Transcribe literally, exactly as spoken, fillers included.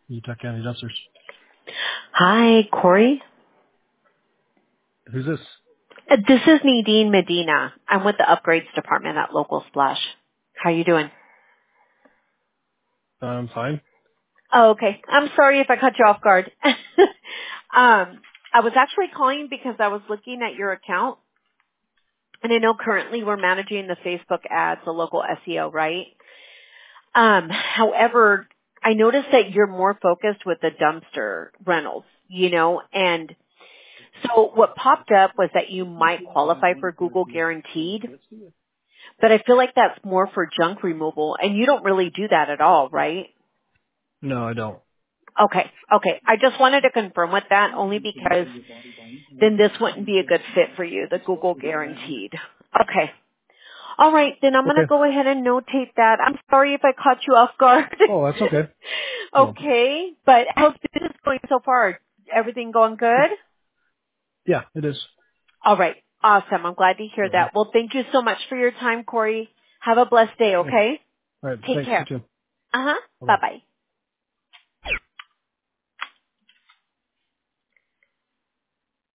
Utah County Dumpsters. Hi, Corey. Who's this? Uh, This is Nadine Medina. I'm with the upgrades department at Local Splash. How you doing? Um, fine. Oh, okay. I'm sorry if I cut you off guard. um, I was actually calling because I was looking at your account, and I know currently we're managing the Facebook ads, the local S E O, right? Um, however, I noticed that you're more focused with the dumpster rentals, you know, and so what popped up was that you might qualify for Google Guaranteed, but I feel like that's more for junk removal, and you don't really do that at all, right? No, I don't. Okay, okay. I just wanted to confirm with that only because then this wouldn't be a good fit for you, the Google Guaranteed. Okay. All right, then I'm going to Okay. go ahead and notate that. I'm sorry if I caught you off guard. Oh, that's okay. No. Okay, but how's business going so far? Everything going good? Yeah, it is. All right. Awesome. I'm glad to hear Uh-huh. that. Well, thank you so much for your time, Corey. Have a blessed day, Yeah. okay? All right. Take Thanks. You care. too. Uh-huh. Bye bye. Bye-bye.